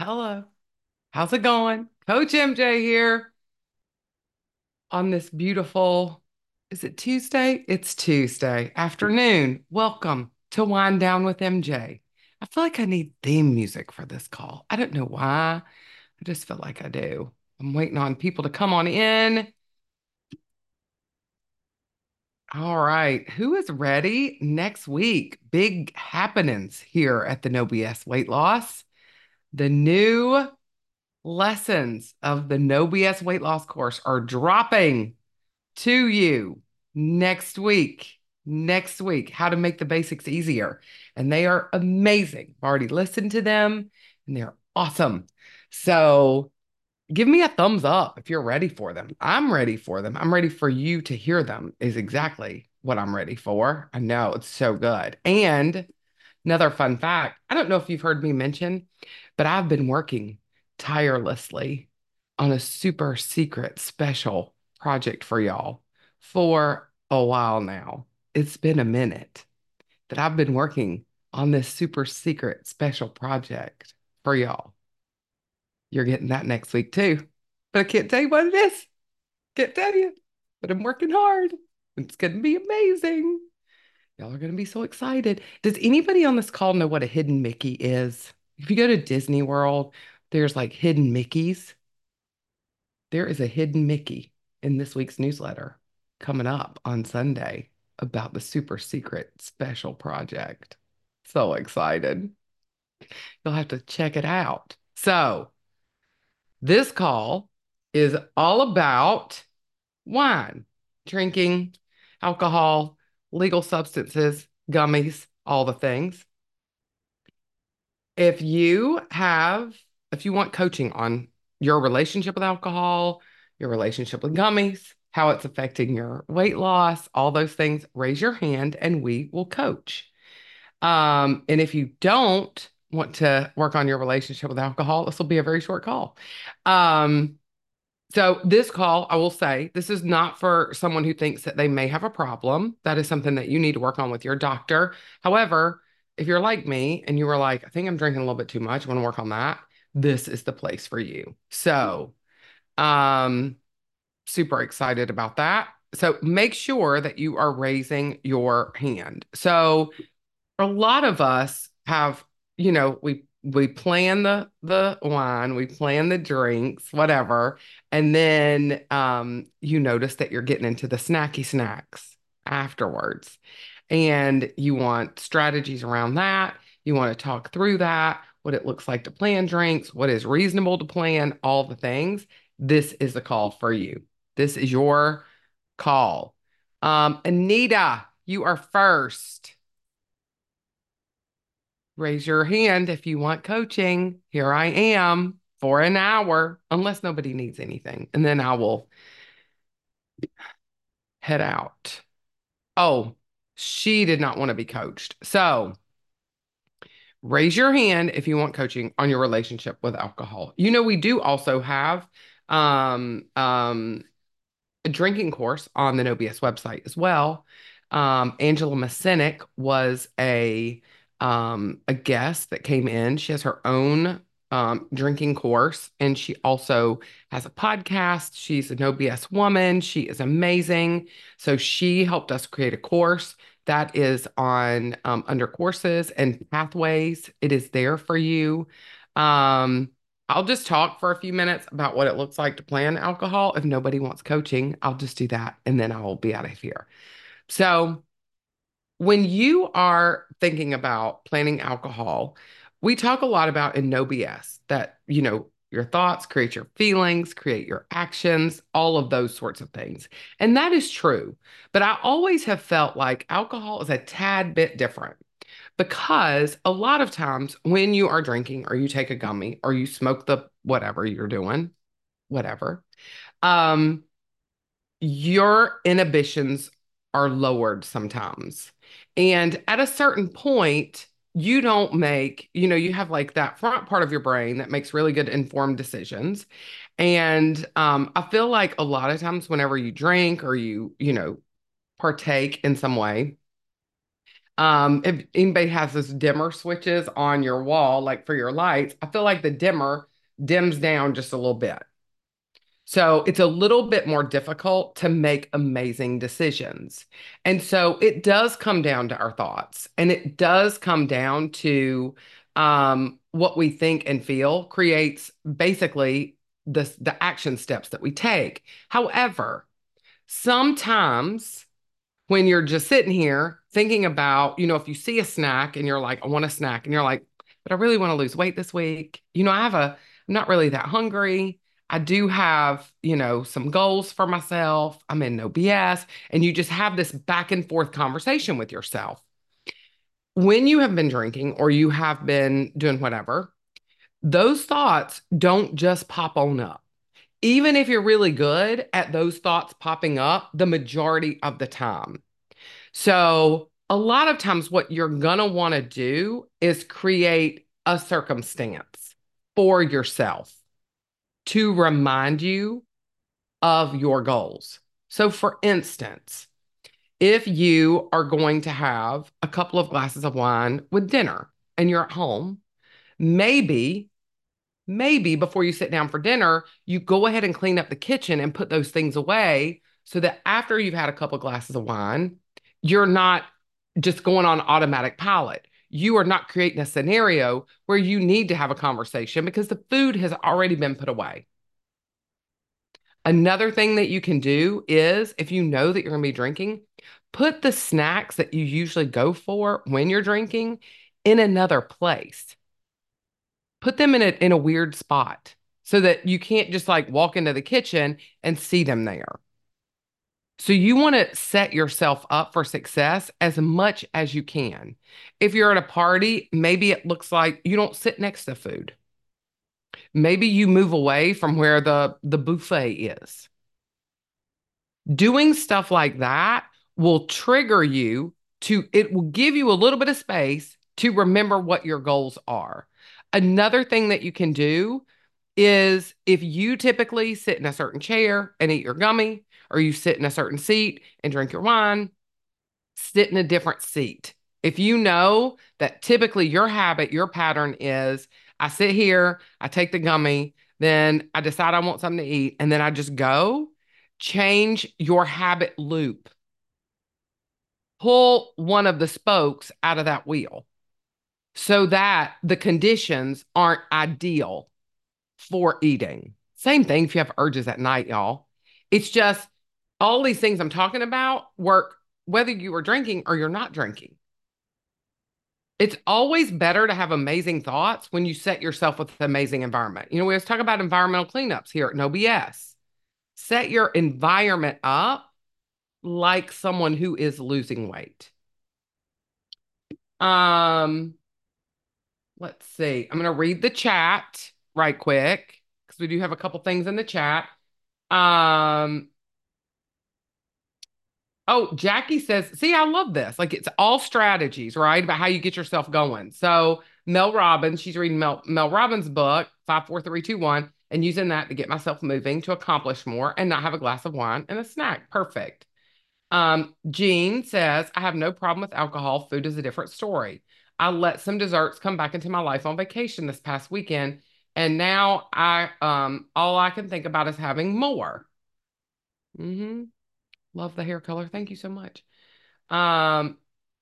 Hello. How's it going? Coach MJ here on this beautiful, is it Tuesday? It's Tuesday afternoon. Welcome to Wind Down with MJ. I feel like I need theme music for this call. I don't know why. I just feel like I do. I'm waiting on people to come on in. All right. Who is ready next week? Big happenings here at the No BS Weight Loss. The new lessons of the No BS weight loss course are dropping to you next week. Next week, how to make the basics easier. And they are amazing. I've already listened to them and they're awesome. So give me a thumbs up if you're ready for them. I'm ready for them. I'm ready for you to hear them, is exactly what I'm ready for. I know it's so good. And another fun fact, I don't know if you've heard me mention, but I've been working tirelessly on a super secret special project for y'all for a while now. It's been a minute that I've been working on this super secret special project for y'all. You're getting that next week too. But I can't tell you what it is. Can't tell you. But I'm working hard. It's going to be amazing. Y'all are going to be so excited. Does anybody on this call know what a hidden Mickey is? If you go to Disney World, there's like hidden Mickeys. There is a hidden Mickey in this week's newsletter coming up on Sunday about the super secret special project. So excited. You'll have to check it out. So, this call is all about wine, drinking, alcohol, legal substances, gummies, all the things. If you have, if you want coaching on your relationship with alcohol, your relationship with gummies, how it's affecting your weight loss, all those things, raise your hand and we will coach. And if you don't want to work on your relationship with alcohol, this will be a very short call. Um, so this call, I will say, this is not for someone who thinks that they may have a problem. That is something that you need to work on with your doctor. However, if you're like me and you were like, I think I'm drinking a little bit too much, I want to work on that, this is the place for you. So, um, super excited about that. So make sure that you are raising your hand. So a lot of us have, we plan the wine, we plan the drinks, whatever, and then you notice that you're getting into the snacky snacks afterwards. And you want strategies around that. You want to talk through that, what it looks like to plan drinks, what is reasonable to plan, all the things. This is the call for you. This is your call. Anita, you are first. Raise your hand if you want coaching. Here I am for an hour, unless nobody needs anything. And then I will head out. Oh, she did not want to be coached. So raise your hand if you want coaching on your relationship with alcohol. We do also have um, um, a drinking course on the No BS website as well. Angela Masenic was a guest that came in. She has her own drinking course, and she also has a podcast. She's a No BS woman. She is amazing. So she helped us create a course that is on under courses and pathways. It is there for you. Um, I'll just talk for a few minutes about what it looks like to plan alcohol. If nobody wants coaching, I'll just do that and then I will be out of here. So, when you are thinking about planning alcohol, we talk a lot about in No BS that, your thoughts create your feelings, create your actions, all of those sorts of things. And that is true. But I always have felt like alcohol is a tad bit different because a lot of times when you are drinking or you take a gummy or you smoke the whatever you're doing, whatever, um, your inhibitions are lowered sometimes. And at a certain point, you don't make, you have like that front part of your brain that makes really good informed decisions. And I feel like a lot of times whenever you drink or you partake in some way, If anybody has those dimmer switches on your wall, like for your lights, I feel like the dimmer dims down just a little bit. So it's a little bit more difficult to make amazing decisions. And so it does come down to our thoughts, and it does come down to what we think and feel creates basically the action steps that we take. However, sometimes when you're just sitting here thinking about, if you see a snack and you're like, I want a snack, and you're like, but I really want to lose weight this week. I'm not really that hungry. I do have, some goals for myself. I'm in no BS. And you just have this back and forth conversation with yourself. When you have been drinking or you have been doing whatever, those thoughts don't just pop on up. Even if you're really good at those thoughts popping up the majority of the time. So, a lot of times, what you're going to want to do is create a circumstance for yourself to remind you of your goals. So, for instance, if you are going to have a couple of glasses of wine with dinner and you're at home, maybe maybe before you sit down for dinner, you go ahead and clean up the kitchen and put those things away so that after you've had a couple glasses of wine, you're not just going on automatic pilot. You are not creating a scenario where you need to have a conversation because the food has already been put away. Another thing that you can do is if you know that you're going to be drinking, put the snacks that you usually go for when you're drinking in another place. Put them in a weird spot so that you can't just like walk into the kitchen and see them there. So you want to set yourself up for success as much as you can. If you're at a party, maybe it looks like you don't sit next to food. Maybe you move away from where the buffet is. Doing stuff like that will trigger you it will give you a little bit of space to remember what your goals are. Another thing that you can do is if you typically sit in a certain chair and eat your gummy, or you sit in a certain seat and drink your wine, sit in a different seat. If you know that typically your habit, your pattern is I sit here, I take the gummy, then I decide I want something to eat, and then I just go, change your habit loop. Pull one of the spokes out of that wheel so that the conditions aren't ideal for eating. Same thing if you have urges at night, y'all. It's just all these things I'm talking about work whether you are drinking or you're not drinking. It's always better to have amazing thoughts when you set yourself with an amazing environment. We always talk about environmental cleanups here at No BS. Set your environment up like someone who is losing weight. Um, let's see. I'm gonna read the chat right quick because we do have a couple things in the chat. Um, oh, Jackie says, see, I love this. Like it's all strategies, right? About how you get yourself going. So Mel Robbins, she's reading Mel Robbins' book, 54321, and using that to get myself moving to accomplish more and not have a glass of wine and a snack. Perfect. Jean says, I have no problem with alcohol. Food is a different story. I let some desserts come back into my life on vacation this past weekend, and now I all I can think about is having more. Hmm. Love the hair color. Thank you so much. Um,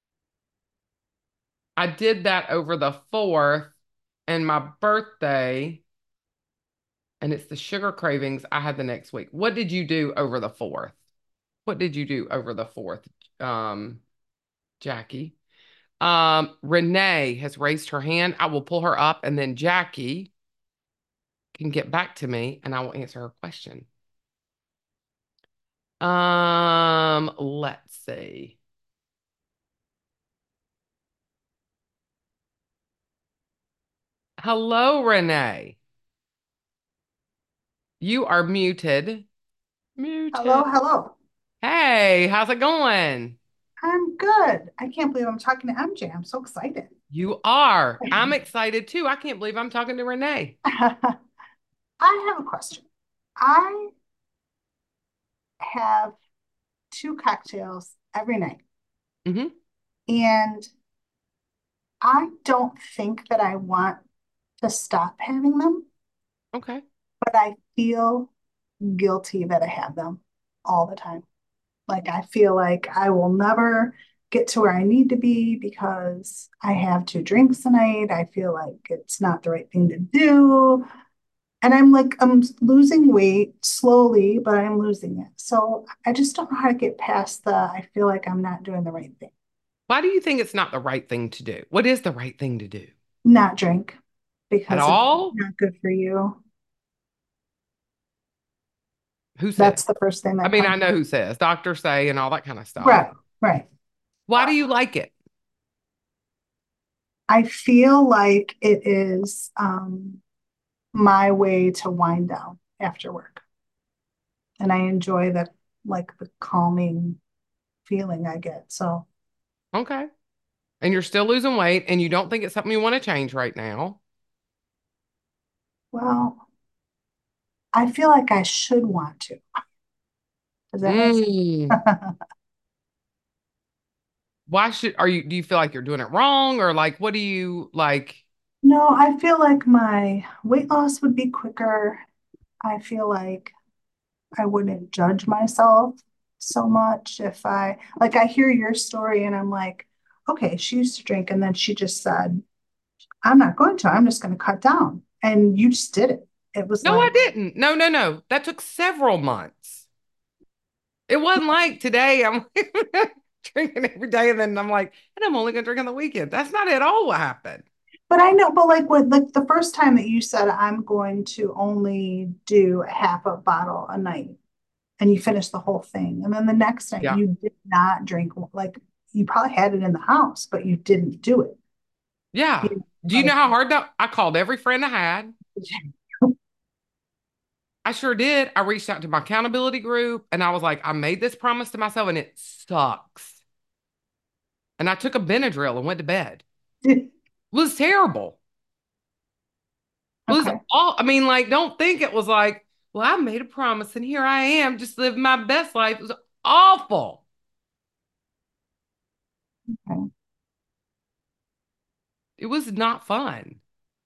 I did that over the 4th and my birthday, and it's the sugar cravings I had the next week. What did you do over the 4th? What did you do over the 4th, um, Jackie? Renee has raised her hand. I will pull her up, and then Jackie can get back to me, and I will answer her question. Let's see. Hello, Renee. You are muted. Hello, Muted. hello. Hey, how's it going? I'm good. I can't believe I'm talking to MJ. I'm so excited. You are. I'm excited too. I can't believe I'm talking to Renee. I have a question. I have two cocktails every night. Hmm. And I don't think that I want to stop having them, Okay. but I feel guilty that I have them all the time. Like I feel like I will never get to where I need to be because I have two drinks a night. I feel like it's not the right thing to do. And I'm losing weight slowly, but I'm losing it. So I just don't know how to get past I feel like I'm not doing the right thing. Why do you think it's not the right thing to do? What is the right thing to do? Not drink At because it's all? not good for you. Who says? That's the first thing I that mean, comes. I know who says, doctors say, and all that kind of stuff. Right, right. Why do you like it? I feel like it is my way to wind down after work. And I enjoy the calming feeling I get. So, Okay. And you're still losing weight and you don't think it's something you want to change right now. well, I feel like I should want to. Does that make Mm. sense? Why should, do you feel like you're doing it wrong or like, what do you like? No, I feel like my weight loss would be quicker. I feel like I wouldn't judge myself so much if I hear your story and I'm like, okay, she used to drink and then she just said, I'm not going to, I'm just going to cut down. And you just did it. It was No, I like, didn't. No, no, no. That took several months. It wasn't like today I'm drinking every day and then I'm like, and I'm only gonna drink on the weekend. That's not at all what happened. but I know, but like the first time that you said I'm going to only do a half a bottle a night and you finished the whole thing. And then the next night Yeah. you did not drink, like you probably had it in the house, but you didn't do it. Yeah. You Do you know like how hard that I called every friend I had? I sure did. I reached out to my accountability group and I was like, I made this promise to myself and it sucks. And I took a Benadryl and went to bed. It was terrible. It was okay. all, I mean, like, don't think it was like, well, I made a promise and here I am just living my best life. It was awful. Okay. It was not fun.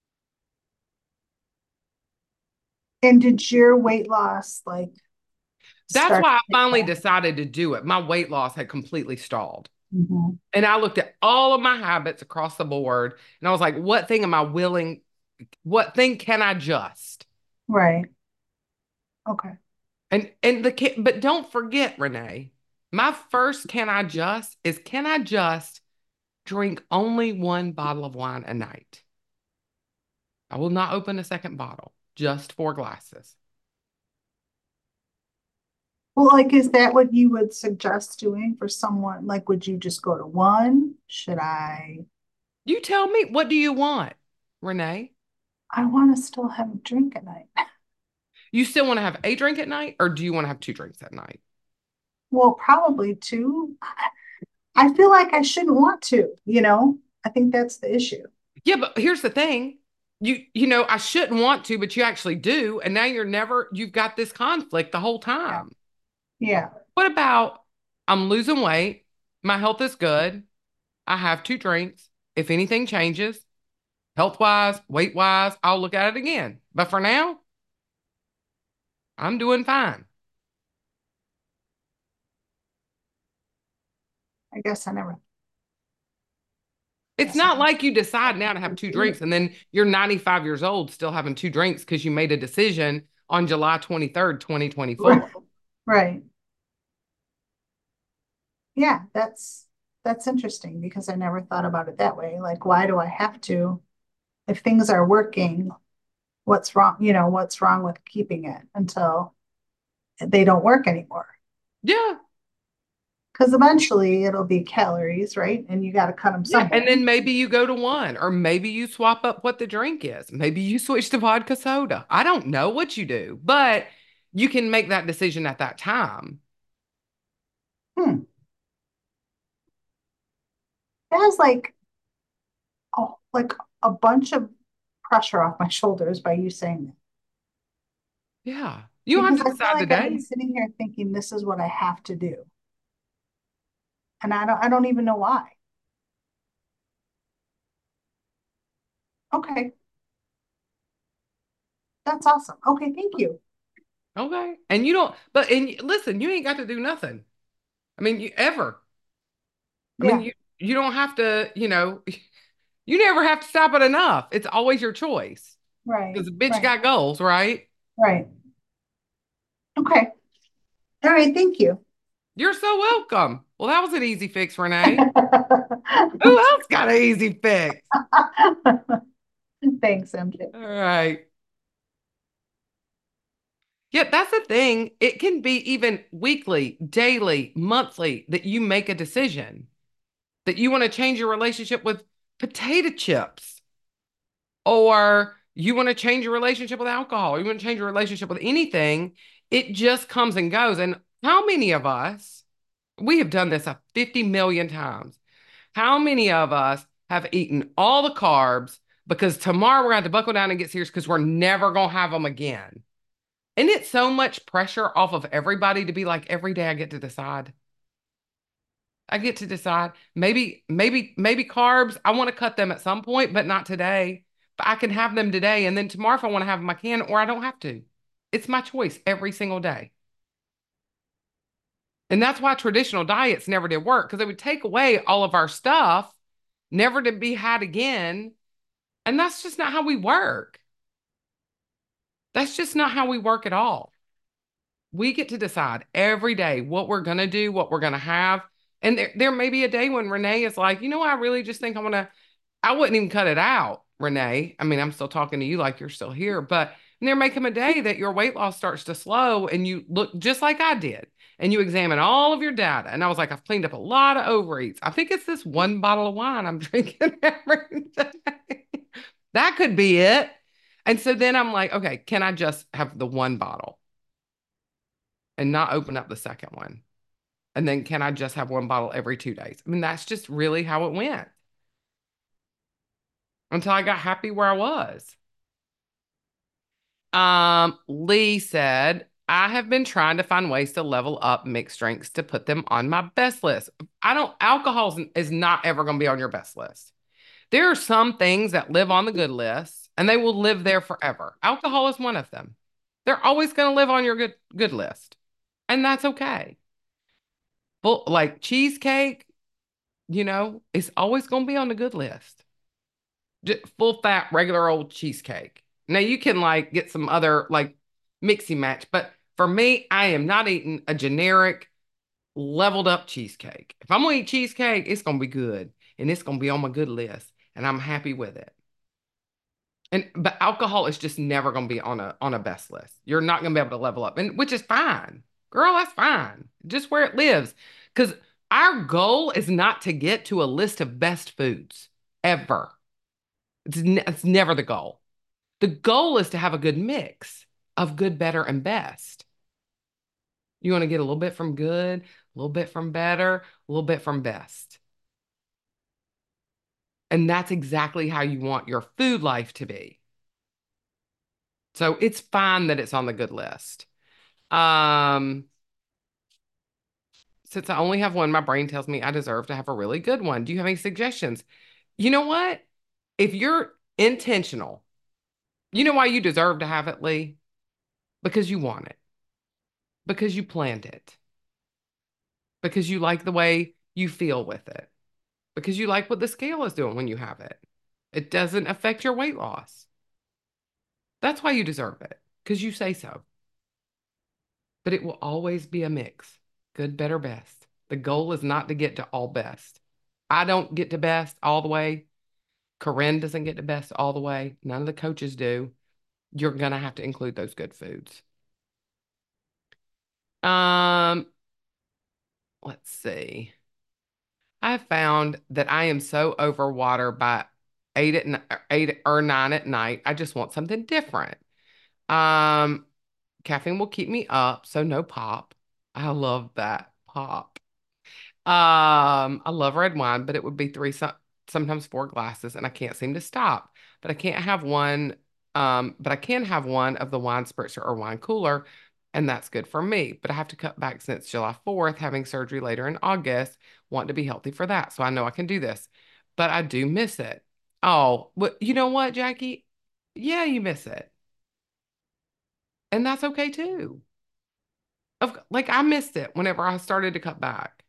And did your weight loss like That's start why I to take finally off? decided to do it. My weight loss had completely stalled. Mhm. And I looked at all of my habits across the board and I was like, what thing am I willing? What thing can I just? Right. Okay. But don't forget, Renee, my first can I just is can I just drink only one bottle of wine a night? I will not open a second bottle, just four glasses. Well, like, is that what you would suggest doing for someone? Like, would you just go to one? Should I? You tell me, what do you want, Renee? I want to still have a drink at night. You still want to have a drink at night, or do you want to have two drinks at night? Well, probably two. I feel like I shouldn't want to, you know? I think that's the issue. Yeah, but here's the thing. I shouldn't want to, but you actually do. And now you've got this conflict the whole Yeah. time. Yeah. What about I'm losing weight, my health is good, I have two drinks. If anything changes, health wise, weight wise, I'll look at it again. But for now, I'm doing fine. I guess I never, It's guess I not like you never decide now to have two do drinks it. and then you're 95 years old still having two drinks because you made a decision on July 23rd, 2024. Right. Right. Yeah, that's interesting because I never thought about it that way. Like, why do I have to? If things are working, what's wrong? What's wrong with keeping it until they don't work anymore? Yeah. Because eventually it'll be calories, right? And you got to cut them Yeah. And somewhere. then maybe you go to one, or maybe you swap up what the drink is. Maybe you switch to vodka soda. I don't know what you do, but you can make that decision at that time. Hmm. That was like a bunch of pressure off my shoulders by you saying that. Yeah. You don't Because have to I feel decide like I've been today. sitting here thinking this is what I have to do. And I don't even know why. Okay. That's awesome. Okay, thank you. Okay. And you don't, but and listen, you ain't got to do nothing. I mean, you ever. I mean, Yeah, you don't have to, you never have to stop at enough. It's always your choice. right, Because a bitch right, got goals, right? right. Okay. All right, thank you. You're so welcome. Well, that was an easy fix, Renee. Who else got an easy fix? Thanks, MJ. All right. Yeah, that's the thing. It can be even weekly, daily, monthly that you make a decision that you want to change your relationship with potato chips, or you want to change your relationship with alcohol, or you want to change your relationship with anything. It just comes and goes. And how many of us, we have done this a 50 million times. How many of us have eaten all the carbs because tomorrow we're going to have to buckle down and get serious because we're never going to have them again? And it's so much pressure off of everybody to be like, every day I get to decide. I get to decide. Maybe carbs, I want to cut them at some point, but not today. But I can have them today. And then tomorrow, if I want to have them, I can, or I don't have to. It's my choice every single day. And that's why traditional diets never did work because they would take away all of our stuff, never to be had again. And that's just not how we work. That's just not how we work at all. We get to decide every day what we're going to do, what we're going to have. And there may be a day when Renee is like, I really just think I wouldn't even cut it out, Renee. I mean, I'm still talking to you like you're still here, but there may come a day that your weight loss starts to slow and you look just like I did and you examine all of your data. And I was like, I've cleaned up a lot of overeats. I think it's this one bottle of wine I'm drinking every day. That could be it. And so then I'm like, okay, can I just have the one bottle and not open up the second one? And then can I just have one bottle every 2 days? I mean, that's just really how it went until I got happy where I was. Lee said, I have been trying to find ways to level up mixed drinks to put them on my best list. Alcohol is not ever going to be on your best list. There are some things that live on the good list and they will live there forever. Alcohol is one of them. They're always going to live on your good list. And that's okay. But like cheesecake, it's always going to be on the good list. Full fat, regular old cheesecake. Now you can like get some other like mixy match, but for me, I am not eating a generic leveled up cheesecake. If I'm gonna eat cheesecake, it's gonna be good and it's gonna be on my good list, and I'm happy with it. And but alcohol is just never gonna be on a best list. You're not gonna be able to level up, and which is fine, girl. That's fine. Just where it lives, because our goal is not to get to a list of best foods ever. It's never the goal. The goal is to have a good mix of good, better, and best. You want to get a little bit from good, a little bit from better, a little bit from best. And that's exactly how you want your food life to be. So it's fine that it's on the good list. Um, since I only have one, my brain tells me I deserve to have a really good one. Do you have any suggestions? You know what? If you're intentional, you know why you deserve to have it, Lee? Because you want it, because you planned it, because you like the way you feel with it, because you like what the scale is doing when you have it. It doesn't affect your weight loss. That's why you deserve it, because you say so. But it will always be a mix, good, better, best. The goal is not to get to all best. I don't get to best all the way. Corinne doesn't get to best all the way. None of the coaches do. You're going to have to include those good foods. Um, let's see. I found that I am so over water by 8 or 9 at night. I just want something different. Um, Caffeine will keep me up, so no pop. I love that pop. I love red wine, but it would be three, sometimes four glasses, and I can't seem to stop. But I can't have one. But I can have one of the wine spritzer or wine cooler, and that's good for me. But I have to cut back since July 4th, having surgery later in August. Want to be healthy for that, so I know I can do this. But I do miss it. Oh, but you know what, Jackie? Yeah, you miss it. And that's okay too. Like I missed it whenever I started to cut back.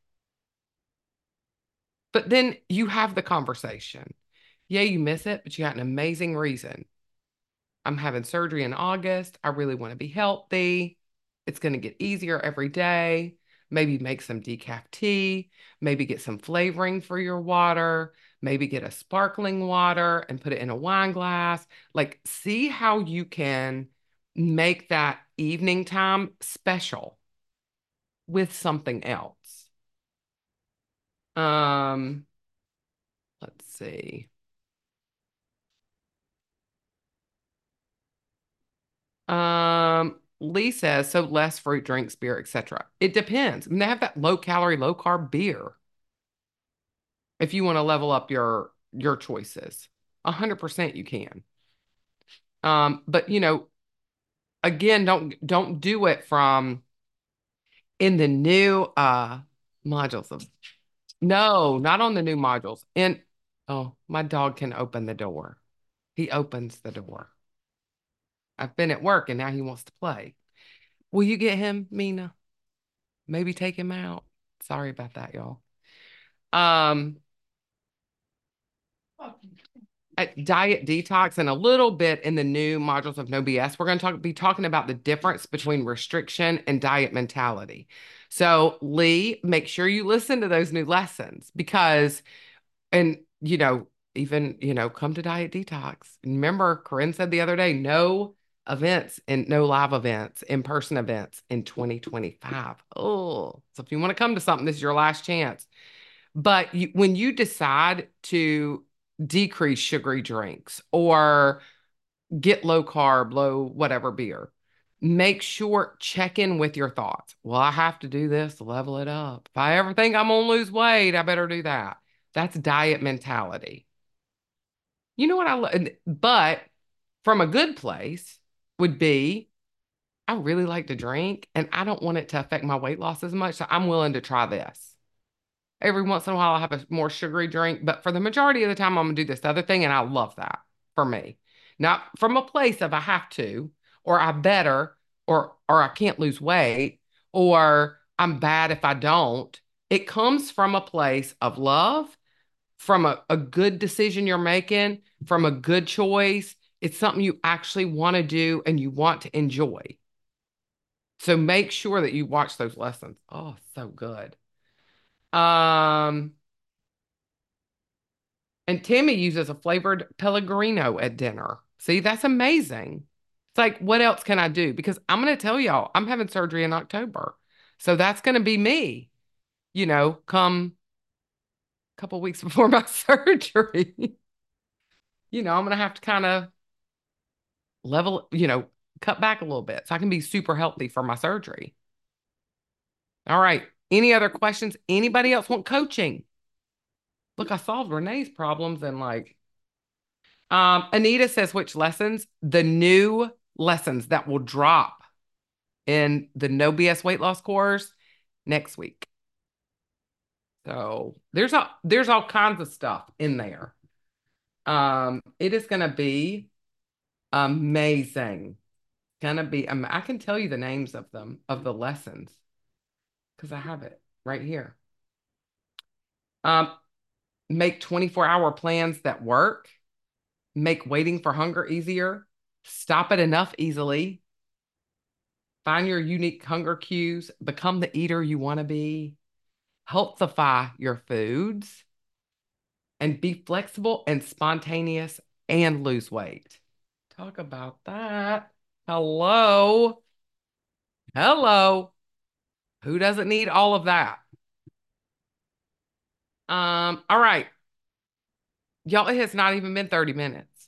But then you have the conversation. Yeah, you miss it, but you got an amazing reason. I'm having surgery in August. I really want to be healthy. It's going to get easier every day. Maybe make some decaf tea, maybe get some flavoring for your water, maybe get a sparkling water and put it in a wine glass. Like, see how you can make that evening time special with something else. Um, let's see. Lee says, so less fruit drinks, beer, etc. It depends. I mean, they have that low calorie, low carb beer if you want to level up your choices. 100% you can. But again, don't do it from in the new modules of no, not on the new modules. And oh, my dog can open the door. He opens the door. I've been at work and now he wants to play. Will you get him, Mina? Maybe take him out. Sorry about that, y'all. Um, at diet detox and a little bit in the new modules of No BS, we're going to be talking about the difference between restriction and diet mentality. So, Lee, make sure you listen to those new lessons because, and even come to diet detox. Remember, Corinne said the other day, no events and no live events, in-person events in 2025. Oh, so if you want to come to something, this is your last chance. But when you decide to decrease sugary drinks or get low carb, low whatever beer, make sure check in with your thoughts. Well, I have to do this to level it up. If I ever think I'm gonna lose weight, I better do that. That's diet mentality. You know what but from a good place would be I really like to drink and I don't want it to affect my weight loss as much. So I'm willing to try this. Every once in a while, I'll have a more sugary drink, but for the majority of the time, I'm gonna do this other thing, and I love that for me. Not from a place of I have to, or I better, or I can't lose weight, or I'm bad if I don't. It comes from a place of love, from a good decision you're making, from a good choice. It's something you actually want to do and you want to enjoy. So make sure that you watch those lessons. Oh, so good. Um, And Timmy uses a flavored Pellegrino at dinner. See, that's amazing. It's like, what else can I do? Because I'm going to tell y'all, I'm having surgery in October. So that's going to be me, come a couple weeks before my surgery. I'm going to have to kind of level, cut back a little bit so I can be super healthy for my surgery. All right. Any other questions? Anybody else want coaching? Look, I solved Renee's problems and Anita says which lessons? The new lessons that will drop in the No BS weight loss course next week. So there's all kinds of stuff in there. It is gonna be amazing. Gonna be I can tell you the names of them of the lessons because I have it right here. Um, make 24-hour plans that work, make waiting for hunger easier, stop it enough easily, find your unique hunger cues, become the eater you want to be, healthify your foods, and be flexible and spontaneous and lose weight. Talk about that. Hello. Hello. Who doesn't need all of that? All right. Y'all, it has not even been 30 minutes.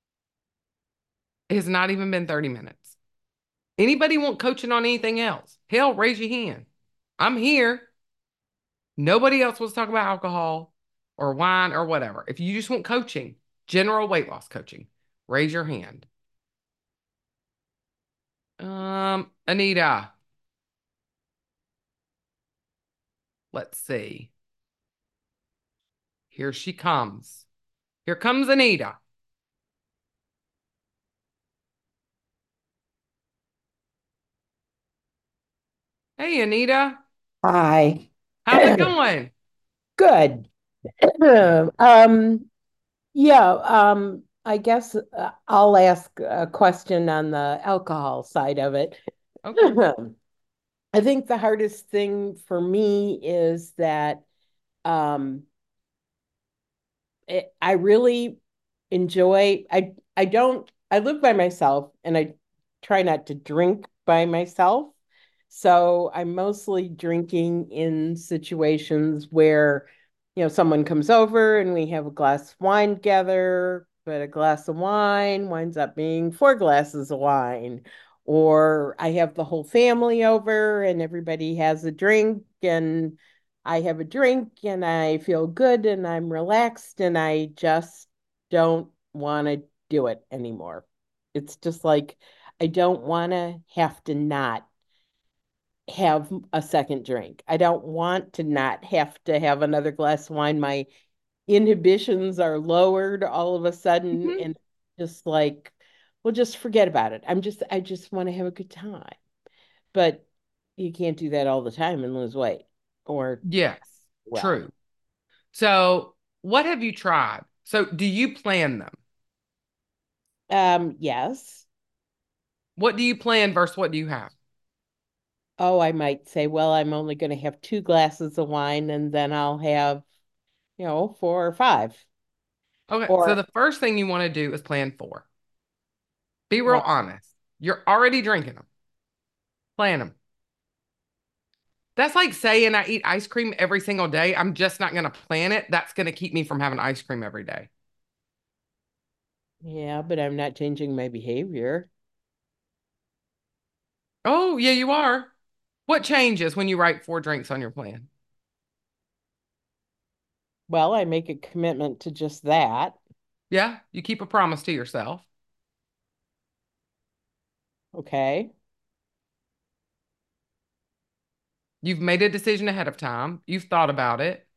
It has not even been 30 minutes. Anybody want coaching on anything else? Hell, raise your hand. I'm here. Nobody else wants to talk about alcohol or wine or whatever. If you just want coaching, general weight loss coaching, raise your hand. Anita, let's see. Here she comes. Here comes Anita. Hey, Anita. Hi. How's it going? Good. Um, yeah, I guess I'll ask a question on the alcohol side of it. Okay. I think the hardest thing for me is that um, I really enjoy I live by myself and I try not to drink by myself. So I'm mostly drinking in situations where, someone comes over and we have a glass of wine together, but a glass of wine winds up being four glasses of wine. Or I have the whole family over and everybody has a drink and I have a drink and I feel good and I'm relaxed and I just don't want to do it anymore. It's just like I don't want to have to not have a second drink. I don't want to not have to have another glass of wine. My inhibitions are lowered all of a sudden Mhm. and just like, well, just forget about it. I just want to have a good time. But you can't do that all the time and lose weight or Yes, well. true. So, what have you tried? So, do you plan them? Yes. What do you plan versus what do you have? Oh, I might say, well, I'm only going to have two glasses of wine and then I'll have, four or five. Okay, so Or, the first thing you want to do is plan for. Be real well, honest. You're already drinking them. Plan them. That's like saying I eat ice cream every single day. I'm just not going to plan it. That's going to keep me from having ice cream every day. yeah, but I'm not changing my behavior. Oh, yeah, you are. What changes when you write four drinks on your plan? Well, I make a commitment to just that. Yeah, you keep a promise to yourself. Okay. You've made a decision ahead of time. You've thought about it.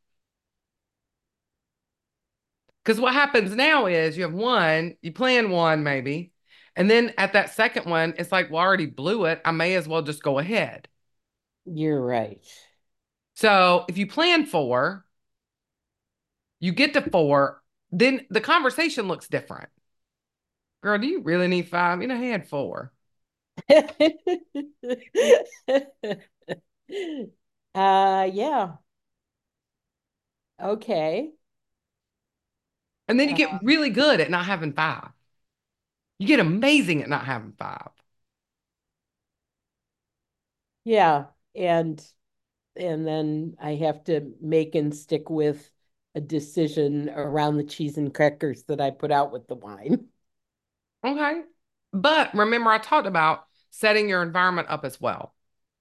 Because what happens now is you have one, you plan one maybe, and then at that second one, it's like, well, I already blew it. I may as well just go ahead. You're right. So if you plan four, you get to four, then the conversation looks different. Girl, do you really need five? You know, he had four. Yeah. Okay. And then you Uh, get really good at not having five. You get amazing at not having five. yeah. And then I have to make and stick with a decision around the cheese and crackers that I put out with the wine. Okay. But remember, I talked about setting your environment up as well.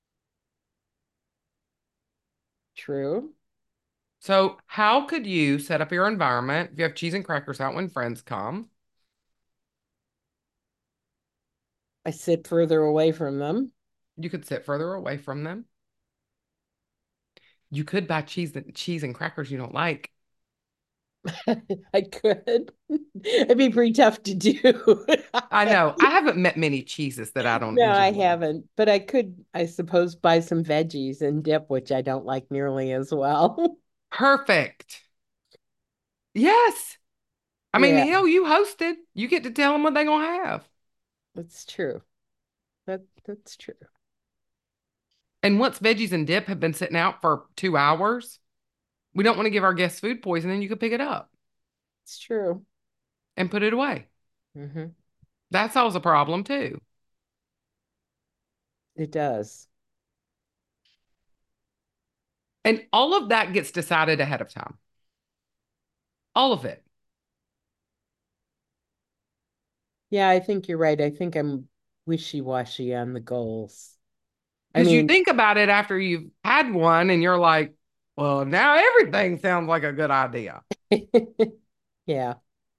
True. So, how could you set up your environment if you have cheese and crackers out when friends come? I sit further away from them. You could sit further away from them. You could buy cheese and crackers you don't like. I could. It'd be pretty tough to do. I know. I haven't met many cheeses that I don't No, I enjoy. haven't. But I could, I suppose, buy some veggies and dip, which I don't like nearly as well. Perfect. Yes. I mean, Yeah, hell, you hosted. You get to tell them what they're gonna have. that's true. That's true. And once veggies and dip have been sitting out for 2 hours, we don't want to give our guests food poisoning. You could pick it up It's true. and put it away. Hmm. That solves a problem too. It does. And all of that gets decided ahead of time. All of it. Yeah, I think you're right. I think I'm wishy-washy on the goals. I Because you mean, think about it after you've had one and you're like, well, now everything sounds like a good idea. yeah.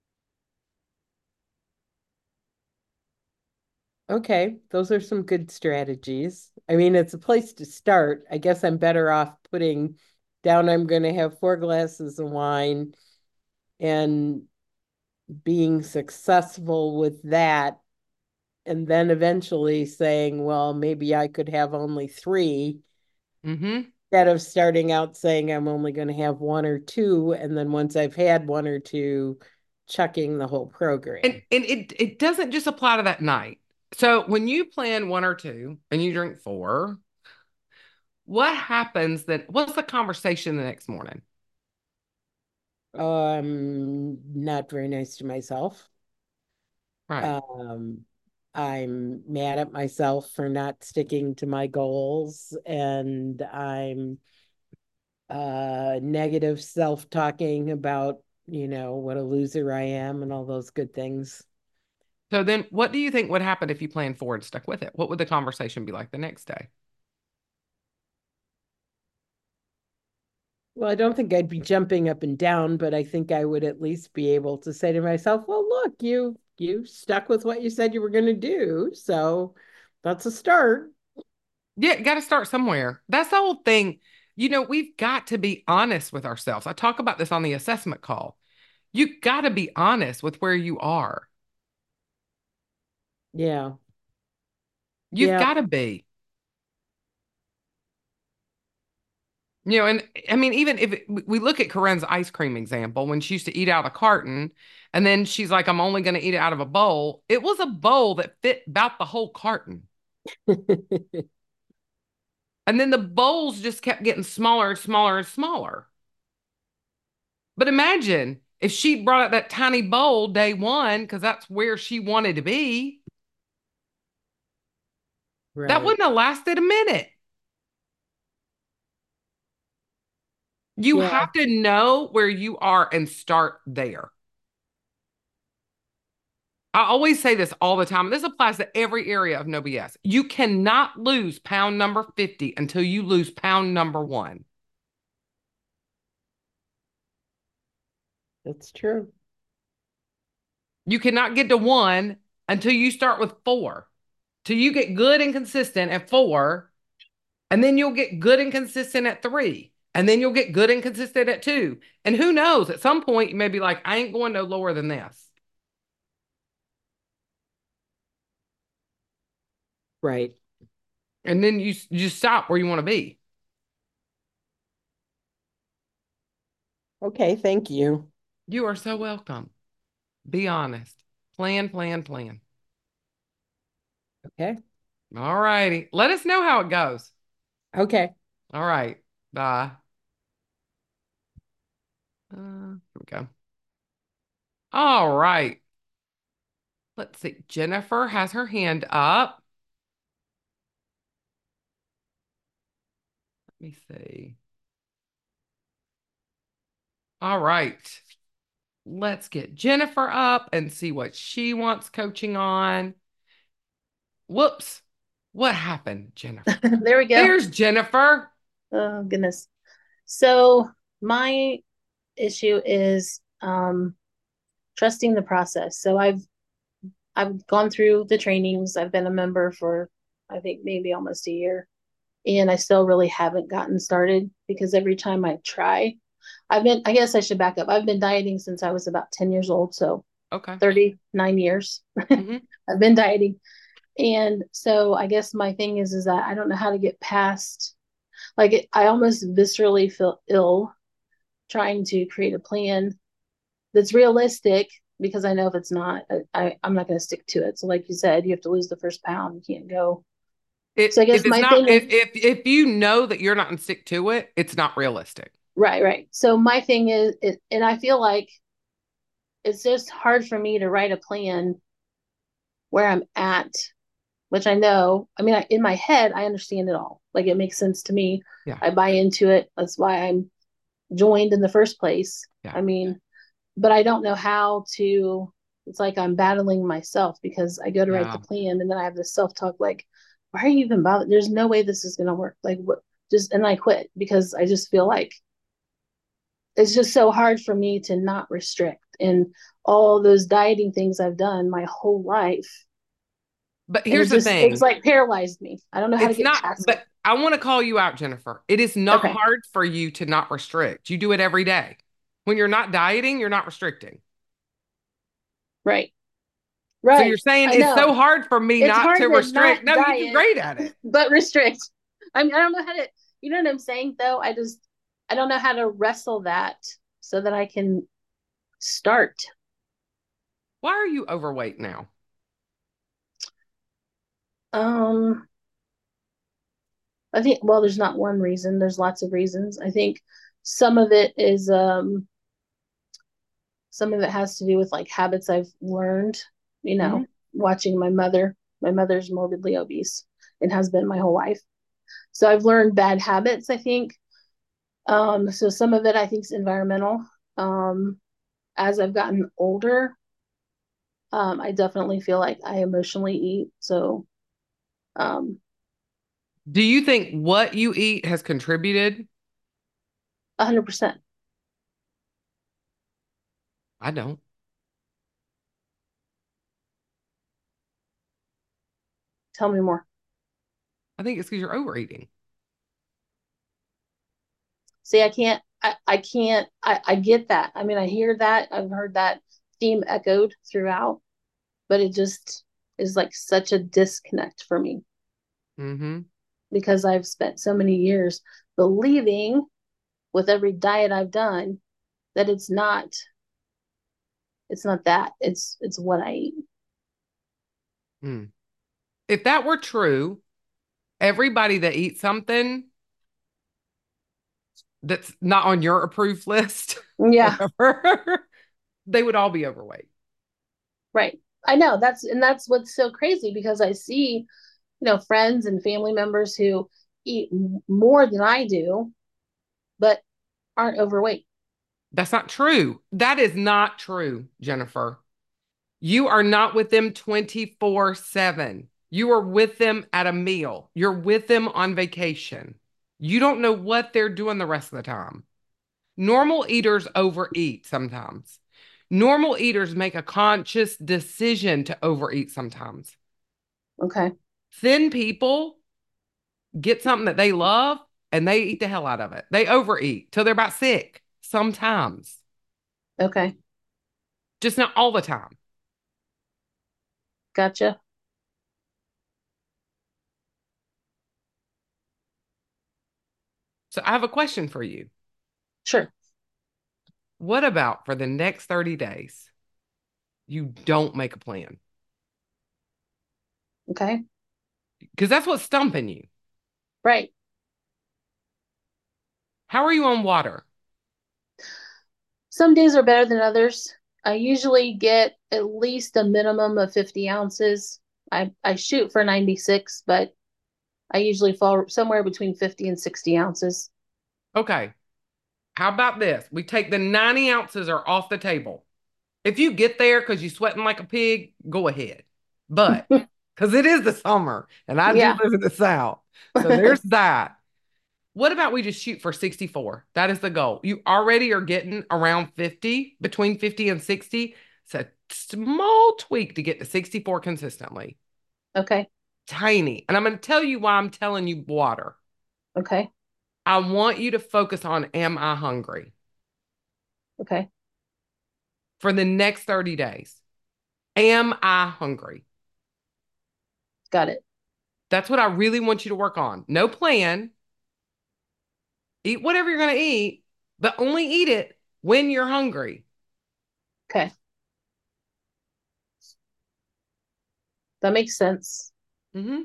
Okay, those are some good strategies. I mean, it's a place to start. I guess I'm better off putting down I'm going to have four glasses of wine and being successful with that, and then eventually saying, well, maybe I could have only three, Mm-hmm. instead of starting out saying I'm only going to have one or two, and then once I've had one or two, chucking the whole program. And it doesn't just apply to that night. So when you plan one or two and you drink four, what happens then? What's the conversation the next morning? Not very nice to myself. Right. Um, I'm mad at myself for not sticking to my goals, and I'm negative self-talking about, what a loser I am and all those good things. So then what do you think would happen if you planned four and stuck with it? What would the conversation be like the next day? Well, I don't think I'd be jumping up and down, but I think I would at least be able to say to myself, well, look, you stuck with what you said you were going to do, so that's a start. Yeah, got to start somewhere. That's the whole thing. We've got to be honest with ourselves. I talk about this on the assessment call. You got to be honest with where you are. Yeah. You've Yeah. got to be. And I mean, even if we look at Corinne's ice cream example, when she used to eat out of a carton, and then she's like, I'm only going to eat it out of a bowl. It was a bowl that fit about the whole carton. And then the bowls just kept getting smaller and smaller and smaller. But imagine if she brought out that tiny bowl day one, because that's where she wanted to be, that Right. wouldn't have lasted a minute. You Yeah. have to know where you are and start there. I always say this all the time. And this applies to every area of No BS. You cannot lose pound number 50 until you lose pound number one. That's true. You cannot get to one until you start with four. Till you get good and consistent at four, and then you'll get good and consistent at three, and then you'll get good and consistent at two. And who knows, at some point, you may be like, I ain't going no lower than this. Right. And then you stop where you want to be. Okay, thank you. You are so welcome. Be honest. Plan, plan, plan. Okay. All righty. Let us know how it goes. Okay. All right. Bye. Here we go. All right. Let's see. Jennifer has her hand up. Let me see. All right. Let's get Jennifer up and see what she wants coaching on. Whoops. What happened, Jennifer? There we go. There's Jennifer. Oh goodness. So my issue is trusting the process. So I've gone through the trainings. I've been a member for I think maybe almost a year, and I still really haven't gotten started because every time I try, I guess I should back up. I've been dieting since I was about 10 years old, so Okay. 39 years. Mhm. I've been dieting. And so I guess my thing is that I don't know how to get past I almost viscerally feel ill trying to create a plan that's realistic because I know if it's not, I'm not going to stick to it. So, like you said, you have to lose the first pound. You can't go. So, I If guess it's my not, thing is if you know that you're not going to stick to it, it's not realistic. right, right. So, my thing is, and I feel like it's just hard for me to write a plan where I'm at, which I know, I mean, in my head, I understand it all. Like, it makes sense to me. Yeah. I buy into it. That's why I'm joined in the first place. Yeah. I mean, but I don't know how to. It's like I'm battling myself because I go to write Yeah. the plan and then I have this self talk like, why are you even bothered? There's no way this is going to work. Like, what? Just, and I quit because I just feel like it's just so hard for me to not restrict. And all those dieting things I've done my whole life. But And here's the it's thing. like paralyzed me. I don't know how to It's get not, past it. but I want to call you out, Jennifer. It is not Okay. hard for you to not restrict. You do it every day. When you're not dieting, you're not restricting. Right. So you're Right. saying I it's so know. hard for me It's not hard to to not restrict. No, you do diet, great at it. but restrict. I mean, I don't know how to, you know what I'm saying though? I don't know how to wrestle that so that I can start. Why are you overweight now? Um, I think, well, there's not one reason, there's lots of reasons. I think some of it is, some of it has to do with like habits I've learned, you Hmm. know, watching my mother. My mother's morbidly obese and has been my whole life. So I've learned bad habits, I think. So some of it I think is environmental. Um, as I've gotten older, I definitely feel like I emotionally eat. So, um, Do you think what you eat has contributed? 100%. I don't. Tell me more. I think it's because you're overeating. See, I get that. I mean, I hear that. I've heard that theme echoed throughout, but it just is like such a disconnect for me Mm-hmm. because I've spent so many years believing with every diet I've done that it's not that. It's what I eat. Mm. If that were true, everybody that eats something that's not on your approved list, Yeah, whatever, they would all be overweight. right. I know that's what's so crazy because I see, friends and family members who eat more than I do, but aren't overweight. That's not true. That is not true, Jennifer. You are not with them 24/7. You are with them at a meal. You're with them on vacation. You don't know what they're doing the rest of the time. Normal eaters overeat sometimes. Normal eaters make a conscious decision to overeat sometimes. Okay. Thin people get something that they love and they eat the hell out of it. They overeat till they're about sick sometimes, Okay. just not all the time. Gotcha. So I have a question for you. Sure. What about for the next 30 days? You don't make a plan Okay. because that's what's stumping you. Right. How are you on water? Some days are better than others. I usually get at least a minimum of 50 ounces. I shoot for 96, but I usually fall somewhere between 50 and 60 ounces. Okay. How about this? We take the 90 ounces are off the table. If you get there because you're sweating like a pig, go ahead. But because it is the summer and I do Yeah. live in the South. So there's that. What about we just shoot for 64? That is the goal. You already are getting around 50, between 50 and 60. It's a small tweak to get to 64 consistently. Okay. Tiny. And I'm going to tell you why I'm telling you water. Okay. I want you to focus on am I hungry Okay. for the next 30 days? Am I hungry? Got it. That's what I really want you to work on. No plan. Eat whatever you're going to eat, but only eat it when you're hungry. Okay. That makes sense. Mm-hmm.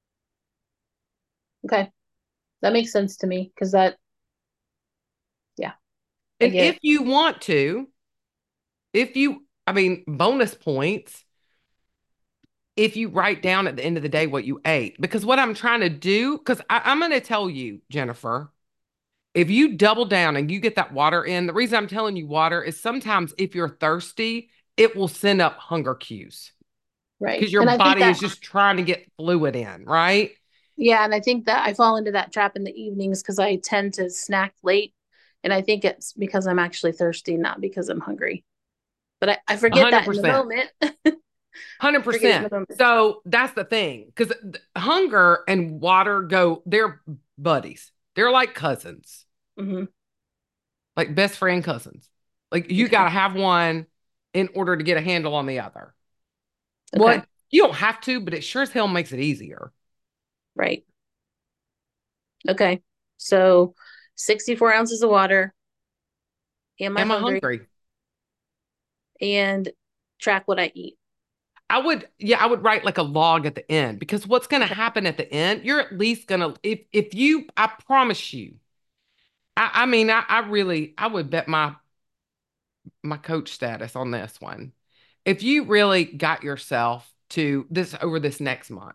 Okay. That makes sense to me because that, yeah, I And get if it. you want to, I mean, bonus points, if you write down at the end of the day what you ate, because what I'm trying to do, because I'm going to tell you, Jennifer, if you double down and you get that water in, the reason I'm telling you water is sometimes if you're thirsty, it will send up hunger cues Right. because your And I think body that, is just trying to get fluid in, right? yeah, and I think that I fall into that trap in the evenings because I tend to snack late. And I think it's because I'm actually thirsty, not because I'm hungry. But I forget that in the 100%. moment. Forget it in 100%. the moment. So that's the thing because hunger and water they're buddies. They're like cousins, Hmm. like best friend cousins. Like you got Okay. to have one in order to get a handle on the other. Okay. Well, you don't have to, but it sure as hell makes it easier. Right. Okay. So 64 ounces of water. Am I Am I hungry? hungry? And track what I eat. I would write like a log at the end, because what's going to Okay. happen at the end, you're at least going to, if you, I promise you, I mean, I would bet my coach status on this one. If you really got yourself to this over this next month,